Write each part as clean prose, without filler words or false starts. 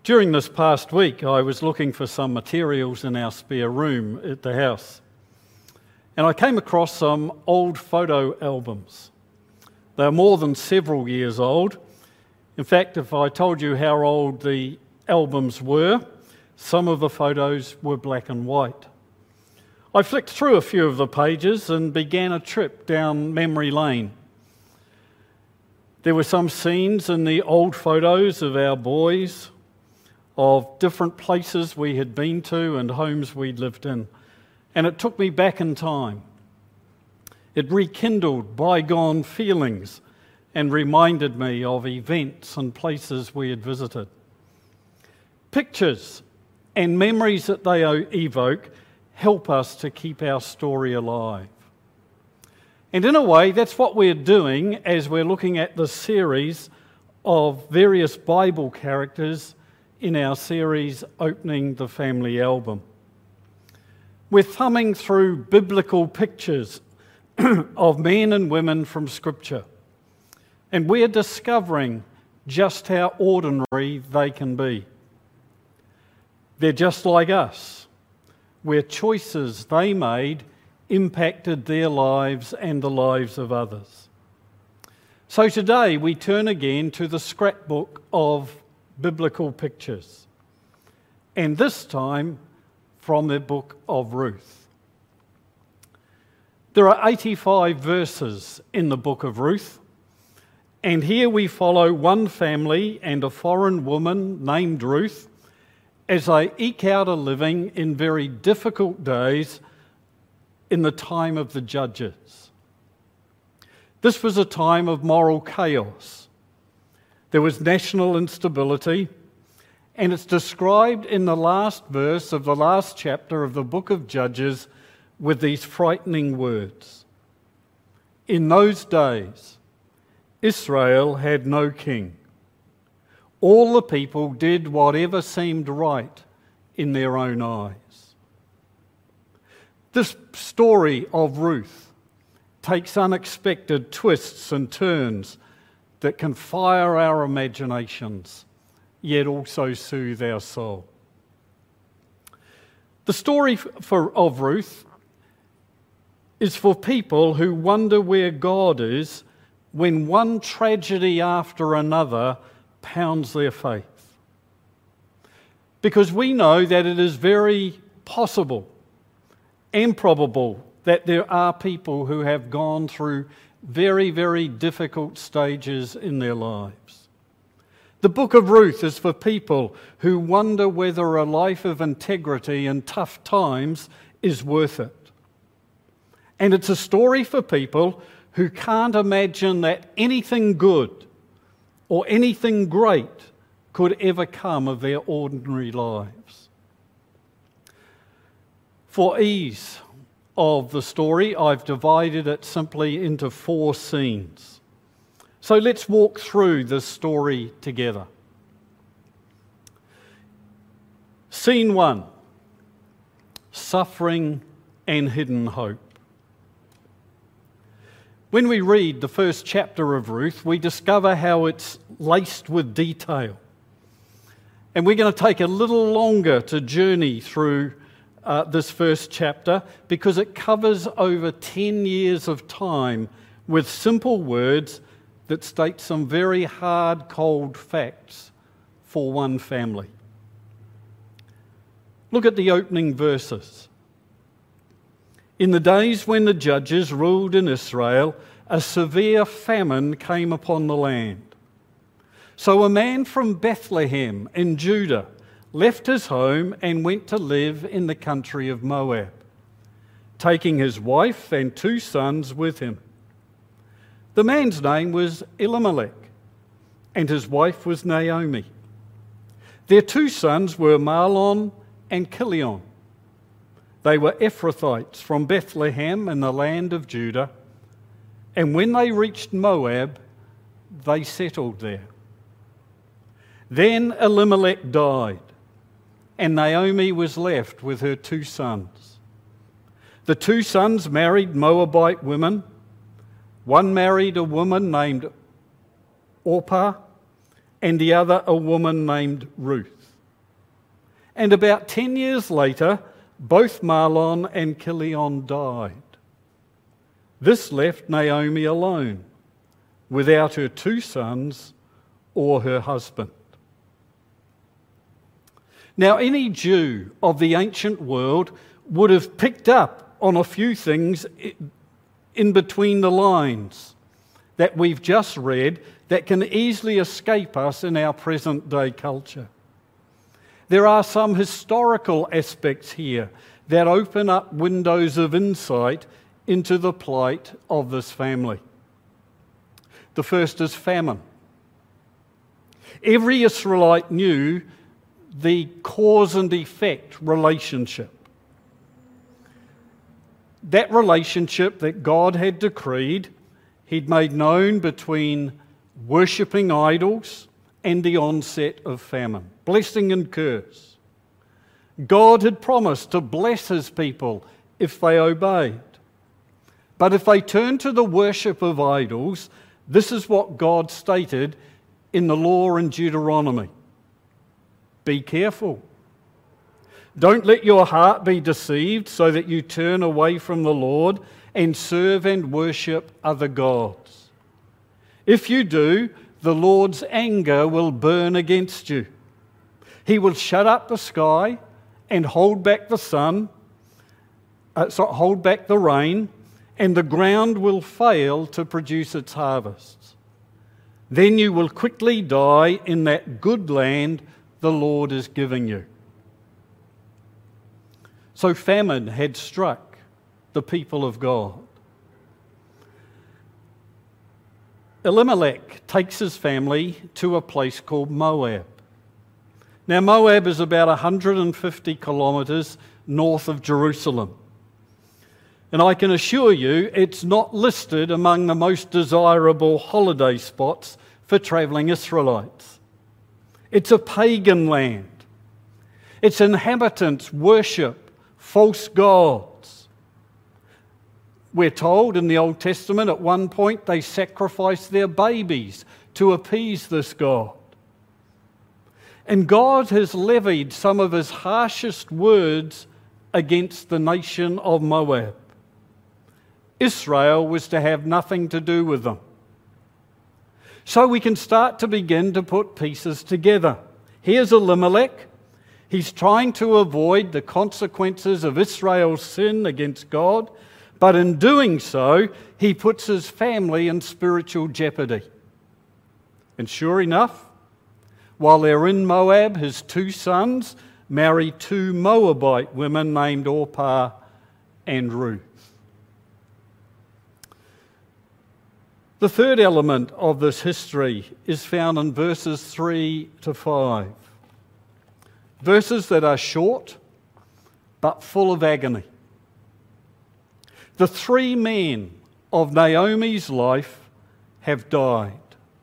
During this past week, I was looking for some materials in our spare room at the house, and I came across some old photo albums. They're more than several years old. In fact, if I told you how old the albums were, some of the photos were black and white. I flicked through a few of the pages and began a trip down memory lane. There were some scenes in the old photos of our boys, of different places we had been to and homes we'd lived in, and it took me back in time. It rekindled bygone feelings and reminded me of events and places we had visited. Pictures and memories that they evoke help us to keep our story alive. And in a way, that's what we're doing as we're looking at the series of various Bible characters in our series Opening the Family Album. We're thumbing through biblical pictures of men and women from Scripture, and we're discovering just how ordinary they can be. They're just like us, where choices they made impacted their lives and the lives of others. So today we turn again to the scrapbook of biblical pictures, and this time from the book of Ruth. There are 85 verses in the book of Ruth, and here we follow one family and a foreign woman named Ruth as they eke out a living in very difficult days in the time of the judges. This was a time of moral chaos. There was national instability, and it's described in the last verse of the last chapter of the book of Judges with these frightening words. In those days, Israel had no king. All the people did whatever seemed right in their own eyes. This story of Ruth takes unexpected twists and turns that can fire our imaginations, yet also soothe our soul. The story of Ruth is for people who wonder where God is when one tragedy after another pounds their faith. Because we know that it is very possible and probable that there are people who have gone through very, very difficult stages in their lives. The book of Ruth is for people who wonder whether a life of integrity in tough times is worth it. And it's a story for people who can't imagine that anything good or anything great could ever come of their ordinary lives. For ease of the story, I've divided it simply into 4 scenes. So let's walk through this story together. Scene 1, suffering and hidden hope. When we read the first chapter of Ruth, we discover how it's laced with detail. And we're going to take a little longer to journey through this first chapter because it covers over 10 years of time with simple words that state some very hard, cold facts for one family. Look at the opening verses. In the days when the judges ruled in Israel, a severe famine came upon the land. So a man from Bethlehem in Judah left his home and went to live in the country of Moab, taking his wife and 2 sons with him. The man's name was Elimelech, and his wife was Naomi. Their 2 sons were Mahlon and Chilion. They were Ephrathites from Bethlehem in the land of Judah, and when they reached Moab, they settled there. Then Elimelech died, and Naomi was left with her 2 sons. The 2 sons married Moabite women. One married a woman named Orpah, and the other a woman named Ruth. And about 10 years later, both Mahlon and Chilion died. This left Naomi alone, without her 2 sons or her husband. Now, any Jew of the ancient world would have picked up on a few things in between the lines that we've just read that can easily escape us in our present day culture. There are some historical aspects here that open up windows of insight into the plight of this family. The first is famine. Every Israelite knew the cause and effect relationship. That relationship that God had decreed, He'd made known between worshipping idols and the onset of famine, blessing and curse. God had promised to bless His people if they obeyed. But if they turned to the worship of idols, this is what God stated in the law in Deuteronomy. Be careful. Don't let your heart be deceived so that you turn away from the Lord and serve and worship other gods. If you do, the Lord's anger will burn against you. He will shut up the sky and hold back the rain, and the ground will fail to produce its harvests. Then you will quickly die in that good land the Lord is giving you. So famine had struck the people of God. Elimelech takes his family to a place called Moab. Now, Moab is about 150 kilometres north of Jerusalem. And I can assure you, it's not listed among the most desirable holiday spots for travelling Israelites. It's a pagan land. Its inhabitants worship false gods. We're told in the Old Testament at one point they sacrificed their babies to appease this god. And God has levied some of His harshest words against the nation of Moab. Israel was to have nothing to do with them. So we can start to begin to put pieces together. Here's Elimelech. He's trying to avoid the consequences of Israel's sin against God, but in doing so, he puts his family in spiritual jeopardy. And sure enough, while they're in Moab, his 2 sons marry 2 Moabite women named Orpah and Ruth. The third element of this history is found in verses 3 to 5. Verses that are short but full of agony. The 3 men of Naomi's life have died.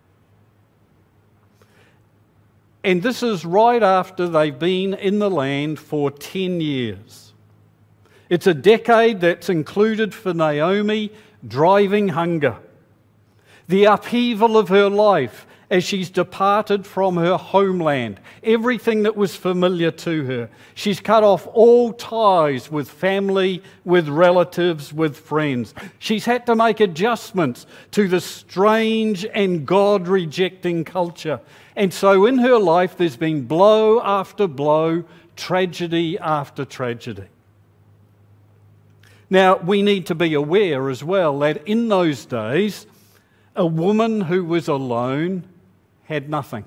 And this is right after they've been in the land for 10 years. It's a decade that's included for Naomi driving hunger. The upheaval of her life as she's departed from her homeland, everything that was familiar to her. She's cut off all ties with family, with relatives, with friends. She's had to make adjustments to the strange and God-rejecting culture. And so in her life, there's been blow after blow, tragedy after tragedy. Now, we need to be aware as well that in those days, a woman who was alone had nothing.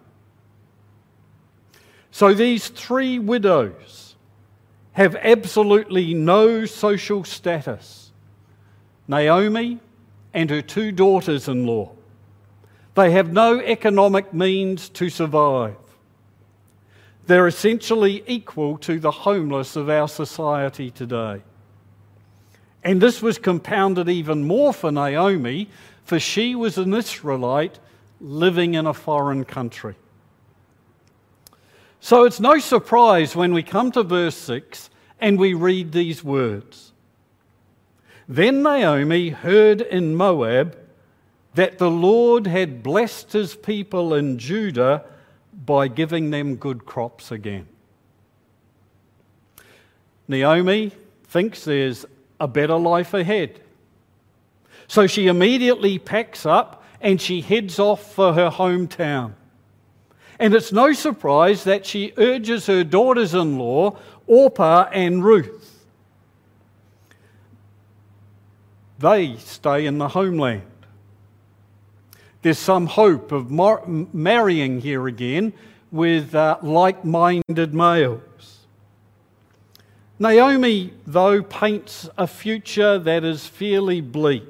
So these 3 widows have absolutely no social status. Naomi and her 2 daughters-in-law. They have no economic means to survive. They're essentially equal to the homeless of our society today. And this was compounded even more for Naomi, for she was an Israelite living in a foreign country. So it's no surprise when we come to verse 6 and we read these words. Then Naomi heard in Moab that the Lord had blessed His people in Judah by giving them good crops again. Naomi thinks there's a better life ahead. So she immediately packs up and she heads off for her hometown. And it's no surprise that she urges her daughters-in-law, Orpah and Ruth. They stay in the homeland. There's some hope of marrying here again with like-minded males. Naomi, though, paints a future that is fairly bleak.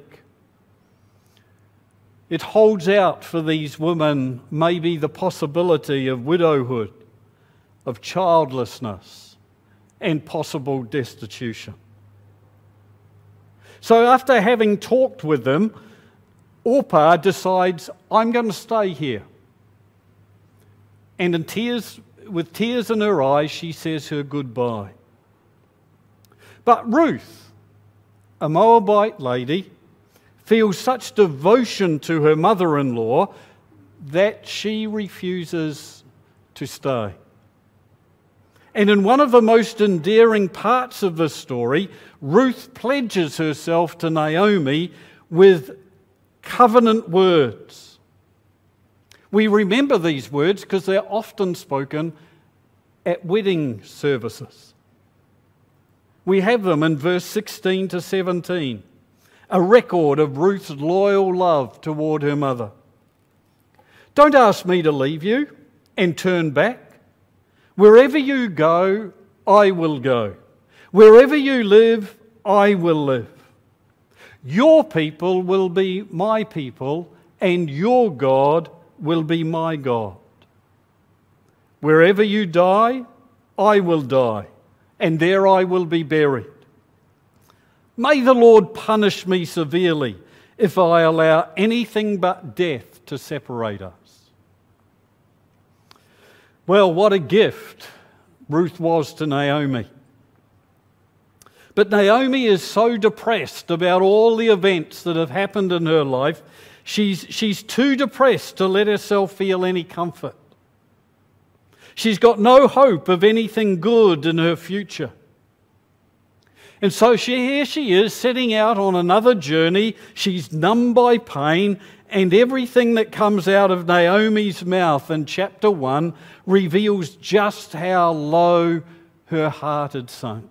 It holds out for these women maybe the possibility of widowhood, of childlessness, and possible destitution. So after having talked with them, Orpah decides, I'm going to stay here. And with tears in her eyes, she says her goodbye. But Ruth, a Moabite lady, feels such devotion to her mother-in-law that she refuses to stay. And in one of the most endearing parts of this story, Ruth pledges herself to Naomi with covenant words. We remember these words because they're often spoken at wedding services. We have them in verse 16 to 17, a record of Ruth's loyal love toward her mother. Don't ask me to leave you and turn back. Wherever you go, I will go. Wherever you live, I will live. Your people will be my people, and your God will be my God. Wherever you die, I will die, and there I will be buried. May the Lord punish me severely if I allow anything but death to separate us. Well, what a gift Ruth was to Naomi. But Naomi is so depressed about all the events that have happened in her life, she's too depressed to let herself feel any comfort. She's got no hope of anything good in her future. And so here she is setting out on another journey. She's numb by pain, and everything that comes out of Naomi's mouth in chapter 1 reveals just how low her heart had sunk.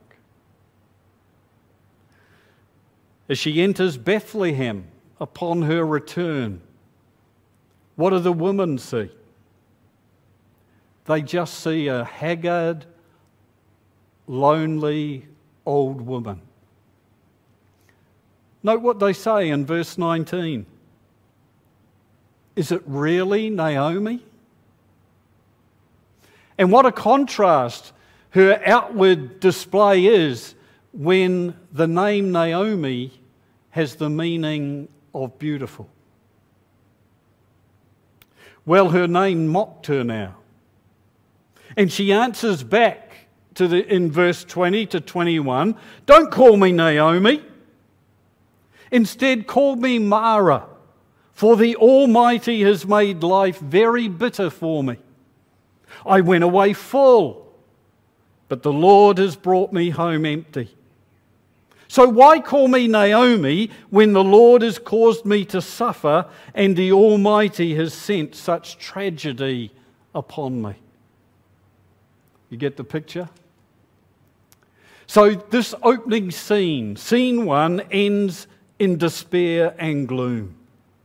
As she enters Bethlehem upon her return, what do the women see? They just see a haggard, lonely old woman. Note what they say in verse 19. Is it really Naomi? And what a contrast her outward display is when the name Naomi has the meaning of beautiful. Well, her name mocked her now. And she answers back in verse 20 to 21, don't call me Naomi. Instead, call me Mara, for the Almighty has made life very bitter for me. I went away full, but the Lord has brought me home empty. So why call me Naomi when the Lord has caused me to suffer and the Almighty has sent such tragedy upon me? You get the picture? So this opening scene, scene 1, ends in despair and gloom.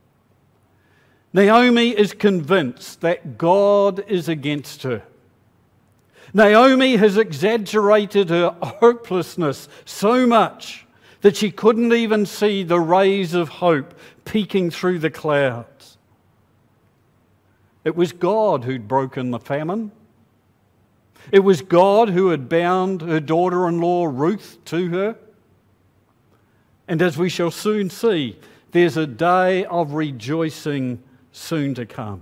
Naomi is convinced that God is against her. Naomi has exaggerated her hopelessness so much that she couldn't even see the rays of hope peeking through the clouds. It was God who'd broken the famine. It was God who had bound her daughter-in-law Ruth to her. And as we shall soon see, there's a day of rejoicing soon to come.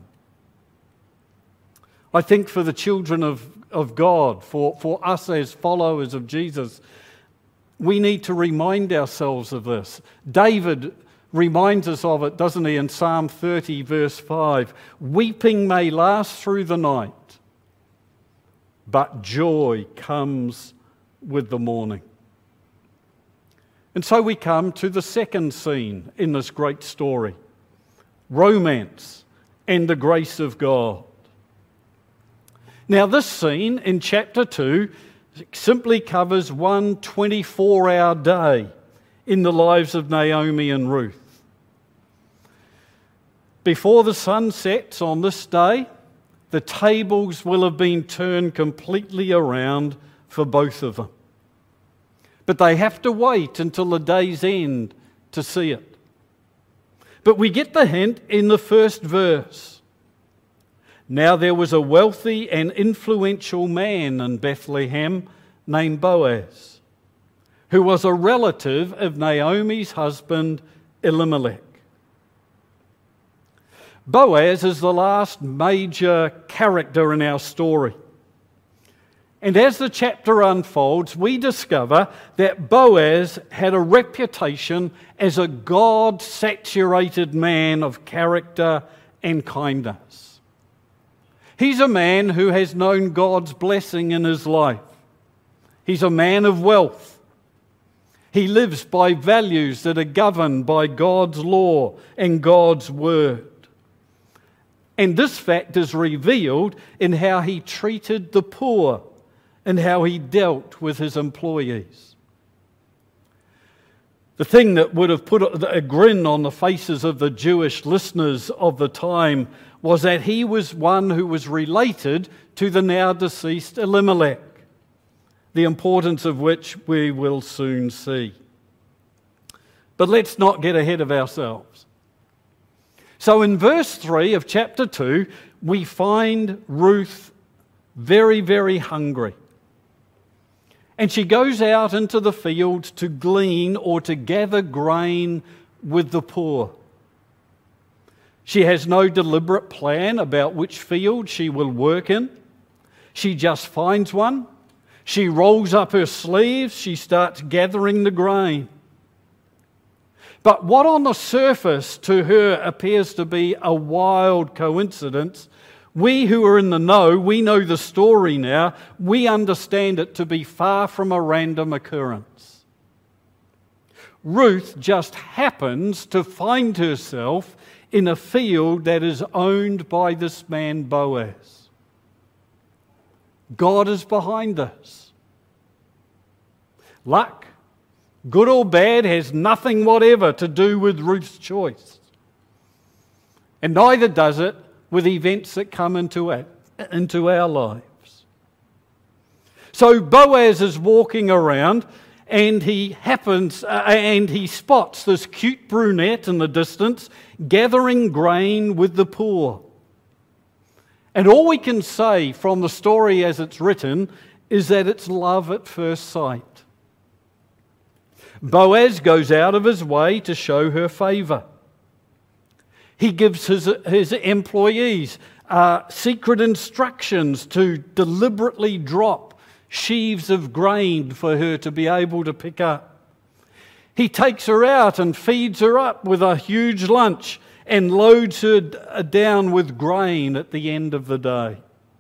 I think for the children of God, for us as followers of Jesus, we need to remind ourselves of this. David reminds us of it, doesn't he, in Psalm 30, verse 5. Weeping may last through the night, but joy comes with the morning. And so we come to the second scene in this great story: romance and the grace of God. Now, this scene in chapter 2 simply covers one 24-hour day in the lives of Naomi and Ruth. Before the sun sets on this day, the tables will have been turned completely around for both of them. But they have to wait until the day's end to see it. But we get the hint in the first verse. Now there was a wealthy and influential man in Bethlehem named Boaz, who was a relative of Naomi's husband Elimelech. Boaz is the last major character in our story. And as the chapter unfolds, we discover that Boaz had a reputation as a God-saturated man of character and kindness. He's a man who has known God's blessing in his life. He's a man of wealth. He lives by values that are governed by God's law and God's word. And this fact is revealed in how he treated the poor and how he dealt with his employees. The thing that would have put a grin on the faces of the Jewish listeners of the time was that he was one who was related to the now deceased Elimelech, the importance of which we will soon see. But let's not get ahead of ourselves. So in verse 3 of chapter 2, we find Ruth very, very hungry. And she goes out into the field to glean or to gather grain with the poor. She has no deliberate plan about which field she will work in. She just finds one. She rolls up her sleeves. She starts gathering the grain. But what on the surface to her appears to be a wild coincidence, we who are in the know, we know the story now, we understand it to be far from a random occurrence. Ruth just happens to find herself in a field that is owned by this man Boaz. God is behind this. Luck, good or bad, has nothing whatever to do with Ruth's choice. And neither does it with events that come into our lives. So Boaz is walking around and he spots this cute brunette in the distance gathering grain with the poor. And all we can say from the story as it's written is that it's love at first sight. Boaz goes out of his way to show her favour. He gives his employees secret instructions to deliberately drop sheaves of grain for her to be able to pick up. He takes her out and feeds her up with a huge lunch and loads her down with grain at the end of the day.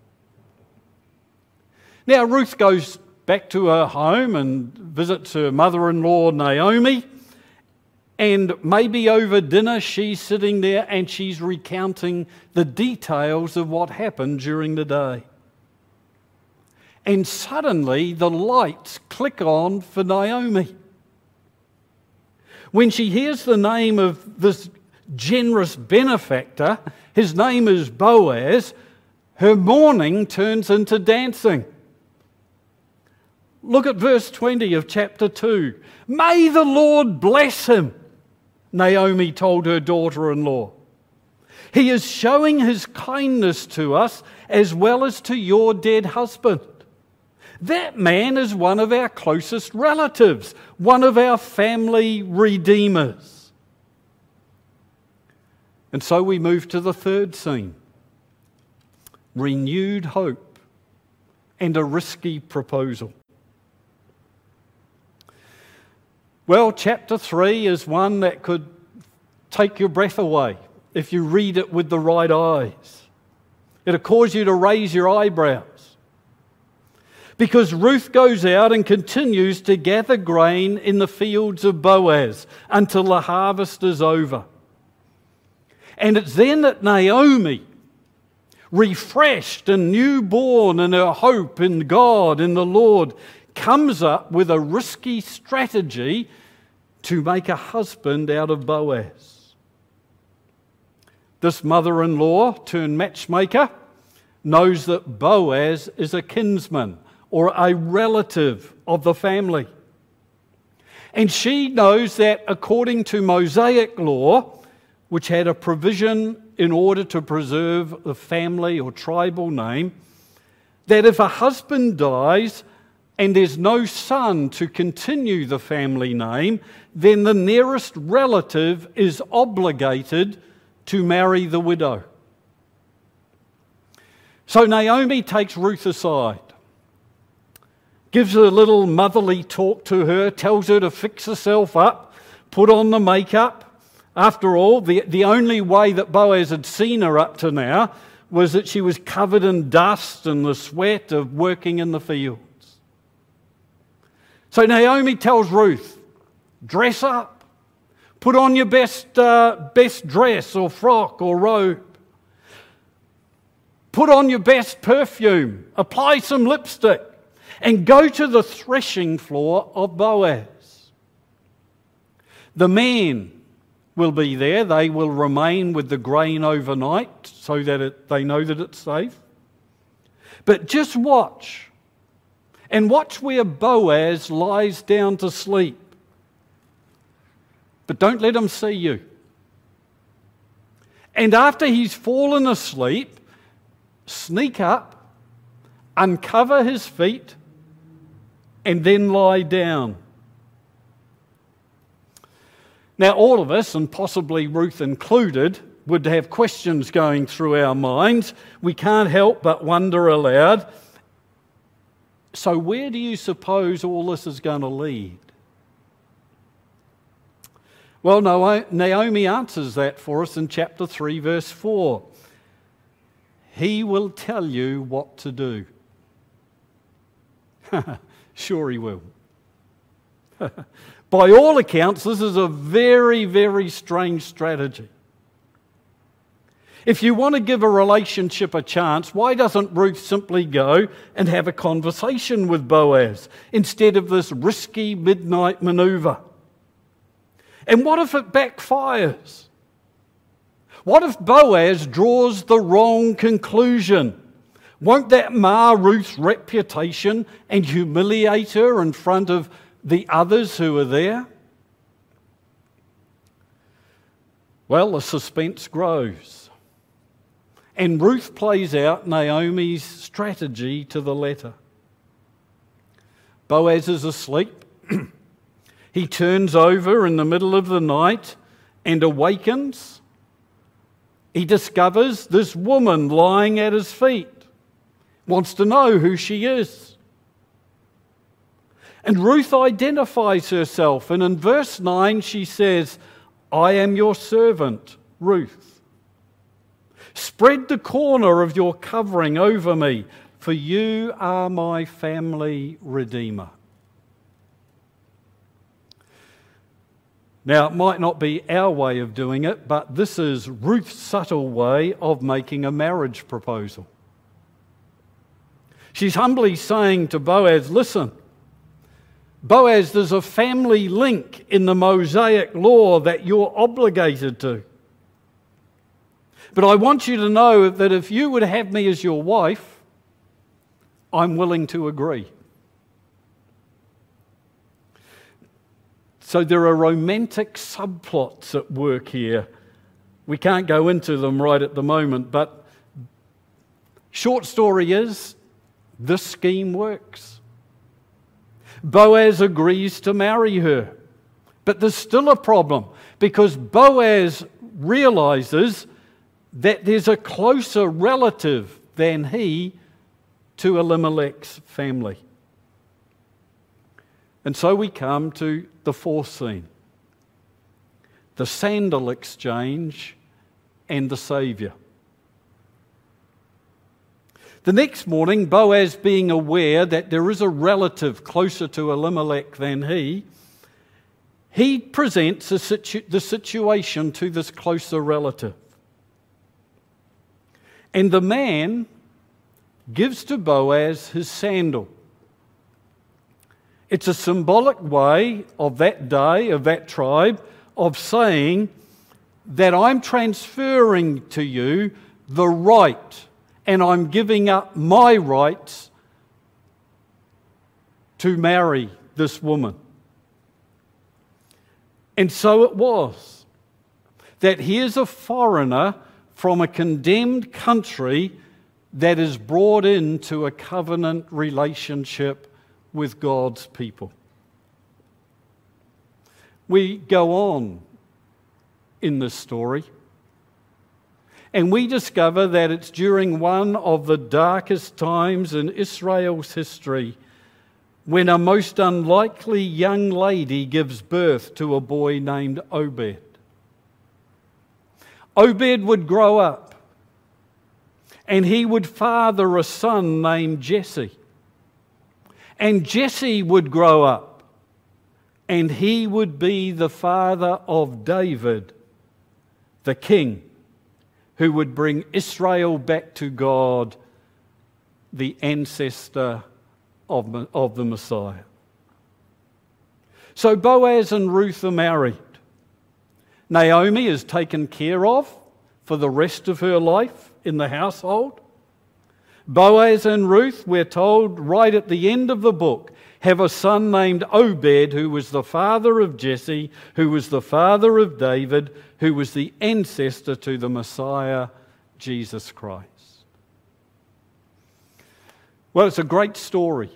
Now Ruth goes back to her home and visits her mother-in-law Naomi, and maybe over dinner she's sitting there and she's recounting the details of what happened during the day. And suddenly the lights click on for Naomi. When she hears the name of this generous benefactor, his name is Boaz, her mourning turns into dancing. Look at verse 20 of chapter 2. May the Lord bless him, Naomi told her daughter-in-law. He is showing his kindness to us as well as to your dead husband. That man is one of our closest relatives, one of our family redeemers. And so we move to the third scene. Renewed hope and a risky proposal. Well, chapter 3 is one that could take your breath away if you read it with the right eyes. It'll cause you to raise your eyebrows. because Ruth goes out and continues to gather grain in the fields of Boaz until the harvest is over. And it's then that Naomi, refreshed and newborn in her hope in God, in the Lord, comes up with a risky strategy to make a husband out of Boaz. This mother-in-law turned matchmaker knows that Boaz is a kinsman or a relative of the family. And she knows that according to Mosaic law, which had a provision in order to preserve the family or tribal name, that if a husband dies and there's no son to continue the family name, then the nearest relative is obligated to marry the widow. So Naomi takes Ruth aside, gives her a little motherly talk to her, tells her to fix herself up, put on the makeup. After all, the only way that Boaz had seen her up to now was that she was covered in dust and the sweat of working in the fields. So Naomi tells Ruth, dress up, put on your best dress or frock or robe. Put on your best perfume, apply some lipstick, and go to the threshing floor of Boaz. The men will be there. They will remain with the grain overnight so that they know that it's safe. But just watch, and watch where Boaz lies down to sleep. But don't let him see you. And after he's fallen asleep, sneak up, uncover his feet, and then lie down. Now, all of us, and possibly Ruth included, would have questions going through our minds. We can't help but wonder aloud, so where do you suppose all this is going to lead? Well, Naomi answers that for us in chapter 3, verse 4. He will tell you what to do. Sure he will. By all accounts, this is a very, very strange strategy. If you want to give a relationship a chance, why doesn't Ruth simply go and have a conversation with Boaz instead of this risky midnight maneuver? And what if it backfires? What if Boaz draws the wrong conclusion? Won't that mar Ruth's reputation and humiliate her in front of the others who are there? Well, the suspense grows. And Ruth plays out Naomi's strategy to the letter. Boaz is asleep. He turns over in the middle of the night and awakens. He discovers this woman lying at his feet, wants to know who she is. And Ruth identifies herself, and in verse 9 she says, I am your servant, Ruth. Spread the corner of your covering over me, for you are my family redeemer. Now, it might not be our way of doing it, but this is Ruth's subtle way of making a marriage proposal. She's humbly saying to Boaz, listen, Boaz, there's a family link in the Mosaic law that you're obligated to. But I want you to know that if you would have me as your wife, I'm willing to agree. So there are romantic subplots at work here. We can't go into them right at the moment, but short story is, this scheme works. Boaz agrees to marry her, but there's still a problem because Boaz realizes that there's a closer relative than he to Elimelech's family. And so we come to the fourth scene, the sandal exchange and the Saviour. The next morning, Boaz, being aware that there is a relative closer to Elimelech than he presents the situation to this closer relative. And the man gives to Boaz his sandal. It's a symbolic way of that day, of that tribe, of saying that I'm transferring to you the right, and I'm giving up my rights to marry this woman. And so it was that here's a foreigner from a condemned country that is brought into a covenant relationship with God's people. We go on in this story, and we discover that it's during one of the darkest times in Israel's history when a most unlikely young lady gives birth to a boy named Obed. Obed would grow up, and he would father a son named Jesse. And Jesse would grow up, and he would be the father of David, the king, who would bring Israel back to God, the ancestor of the Messiah. So Boaz and Ruth are married. Naomi is taken care of for the rest of her life in the household. Boaz and Ruth, we're told right at the end of the book, have a son named Obed, who was the father of Jesse, who was the father of David, who was the ancestor to the Messiah, Jesus Christ. Well, it's a great story.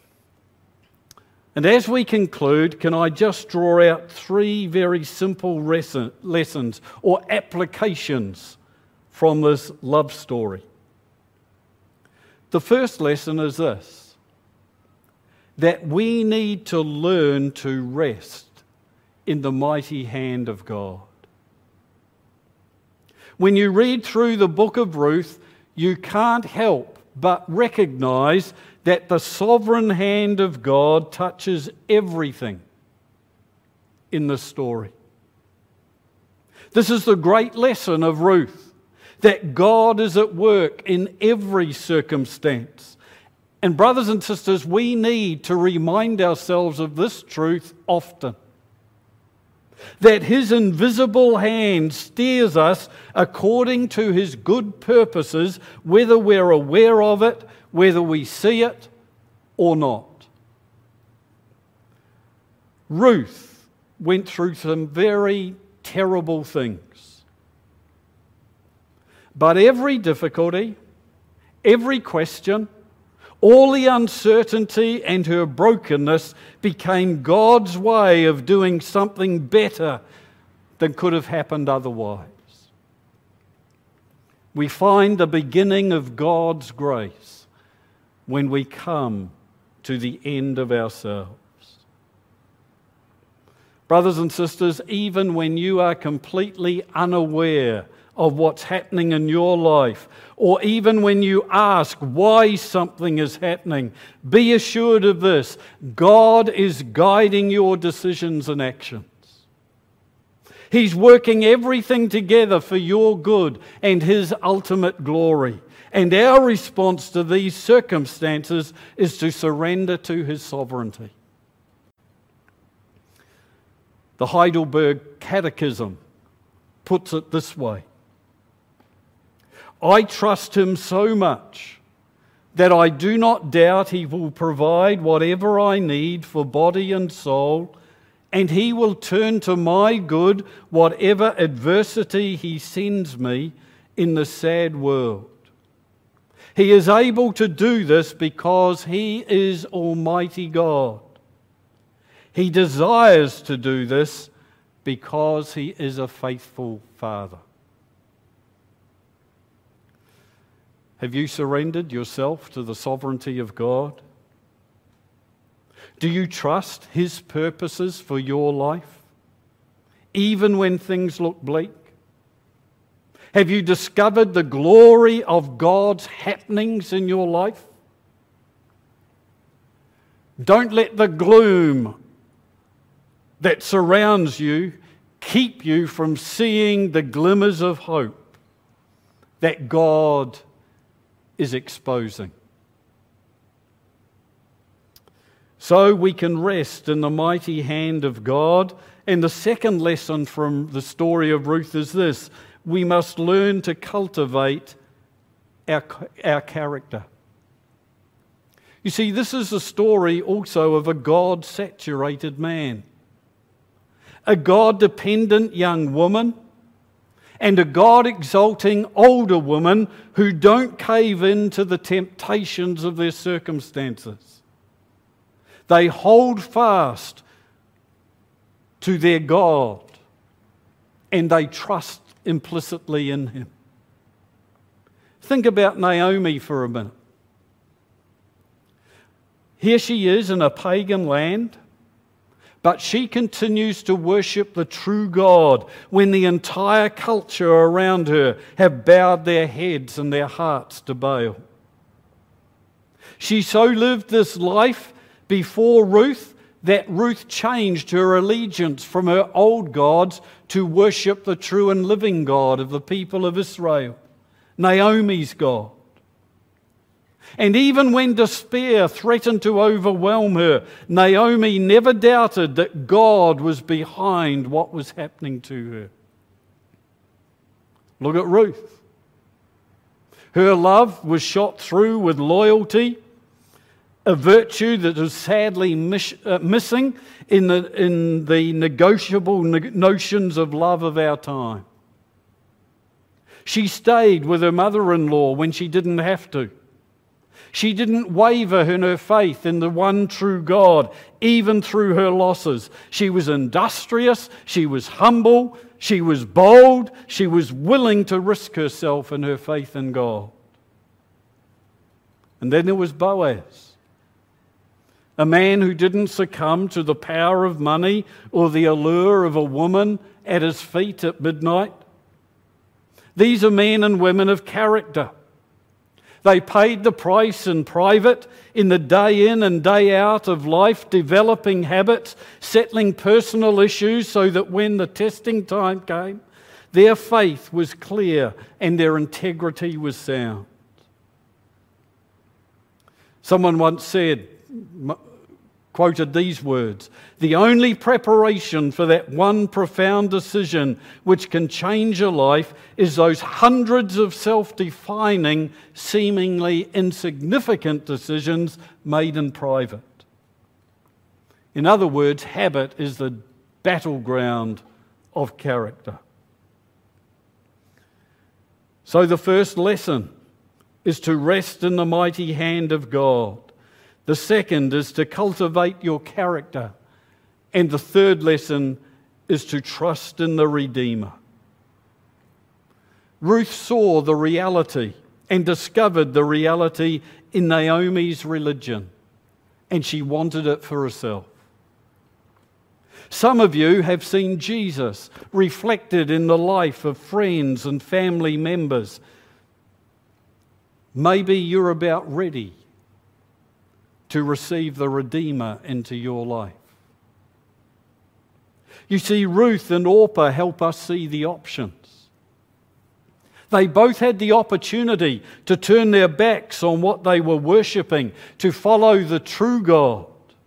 And as we conclude, can I just draw out three very simple lessons or applications from this love story? The first lesson is this: that we need to learn to rest in the mighty hand of God. When you read through the book of Ruth, you can't help but recognize that the sovereign hand of God touches everything in the story. This is the great lesson of Ruth, that God is at work in every circumstance. And brothers and sisters, we need to remind ourselves of this truth often. That His invisible hand steers us according to His good purposes, whether we're aware of it, whether we see it or not. Ruth went through some very terrible things. But every difficulty, every question, all the uncertainty and her brokenness became God's way of doing something better than could have happened otherwise. We find the beginning of God's grace when we come to the end of ourselves. Brothers and sisters, even when you are completely unaware of what's happening in your life, or even when you ask why something is happening, be assured of this: God is guiding your decisions and actions. He's working everything together for your good and His ultimate glory. And our response to these circumstances is to surrender to His sovereignty. The Heidelberg Catechism puts it this way: I trust Him so much that I do not doubt He will provide whatever I need for body and soul, and He will turn to my good whatever adversity He sends me in the sad world. He is able to do this because He is Almighty God. He desires to do this because He is a faithful Father. Have you surrendered yourself to the sovereignty of God? Do you trust His purposes for your life, even when things look bleak? Have you discovered the glory of God's happenings in your life? Don't let the gloom that surrounds you keep you from seeing the glimmers of hope that God is exposing. So we can rest in the mighty hand of God. And the second lesson from the story of Ruth is this: we must learn to cultivate our character. You see, this is a story also of a God-saturated man, a God-dependent young woman, and a God-exalting older woman who don't cave in to the temptations of their circumstances. They hold fast to their God and they trust implicitly in Him. Think about Naomi for a minute. Here she is in a pagan land, but she continues to worship the true God when the entire culture around her have bowed their heads and their hearts to Baal. She so lived this life before Ruth that Ruth changed her allegiance from her old gods to worship the true and living God of the people of Israel, Naomi's God. And even when despair threatened to overwhelm her, Naomi never doubted that God was behind what was happening to her. Look at Ruth. Her love was shot through with loyalty, a virtue that is sadly missing in the negotiable notions of love of our time. She stayed with her mother-in-law when she didn't have to. She didn't waver in her faith in the one true God, even through her losses. She was industrious, she was humble, she was bold, she was willing to risk herself in her faith in God. And then there was Boaz, a man who didn't succumb to the power of money or the allure of a woman at his feet at midnight. These are men and women of character. They paid the price in private, in the day in and day out of life, developing habits, settling personal issues so that when the testing time came, their faith was clear and their integrity was sound. Someone once said, quoted these words, "The only preparation for that one profound decision which can change a life is those hundreds of self-defining, seemingly insignificant decisions made in private." In other words, habit is the battleground of character. So the first lesson is to rest in the mighty hand of God. The second is to cultivate your character. And the third lesson is to trust in the Redeemer. Ruth saw the reality and discovered the reality in Naomi's religion, and she wanted it for herself. Some of you have seen Jesus reflected in the life of friends and family members. Maybe you're about ready to receive the Redeemer into your life. You see, Ruth and Orpah help us see the options. They both had the opportunity to turn their backs on what they were worshipping, to follow the true God.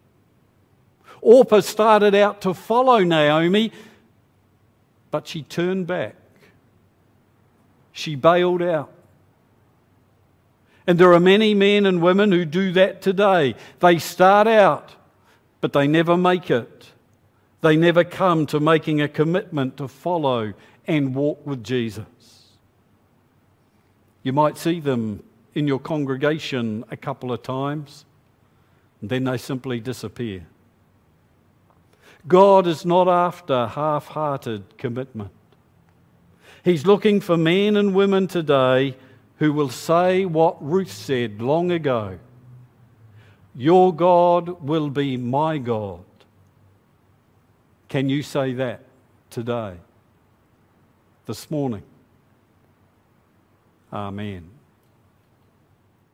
Orpah started out to follow Naomi, but she turned back. She bailed out. And there are many men and women who do that today. They start out, but they never make it. They never come to making a commitment to follow and walk with Jesus. You might see them in your congregation a couple of times, and then they simply disappear. God is not after half-hearted commitment. He's looking for men and women today who will say what Ruth said long ago: "Your God will be my God." Can you say that today, this morning? Amen.